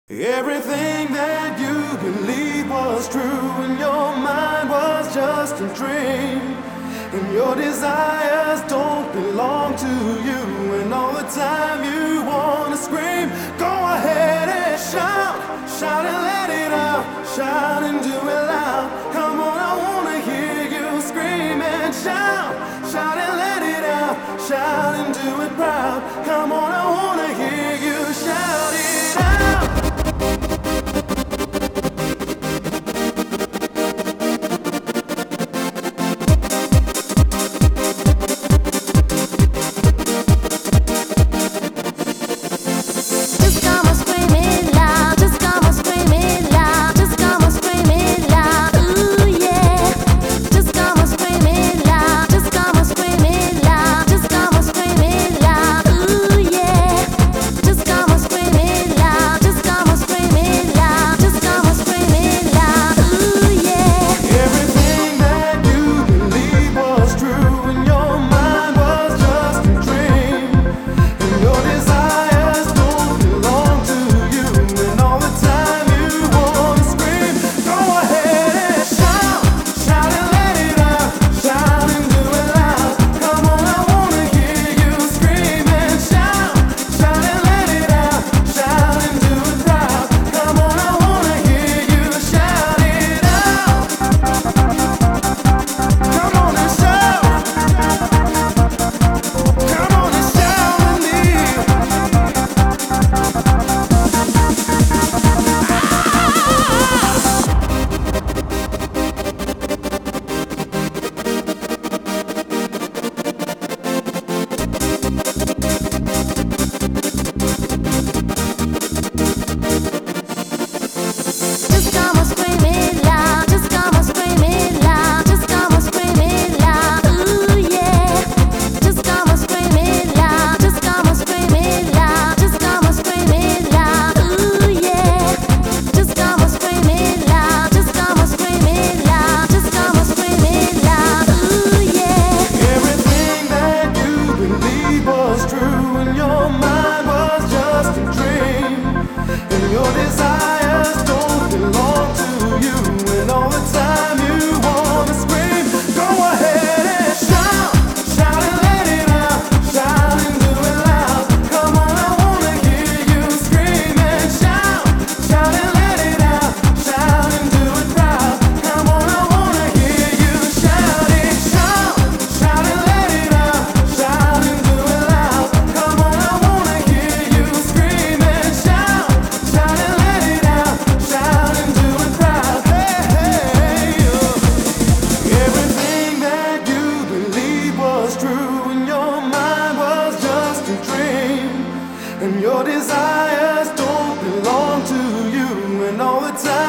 Everything that you believed was true, and your mind was just a dream. And your desires don't belong to you, and all the time you wanna scream. Go ahead and shout, shout and let it out, shout and do it loud. Come on, I wanna hear you scream and shout, shout and let it out, shout and do it proud. Come on, I wanna hear you shout it out. And your desires don't belong to you, and all the time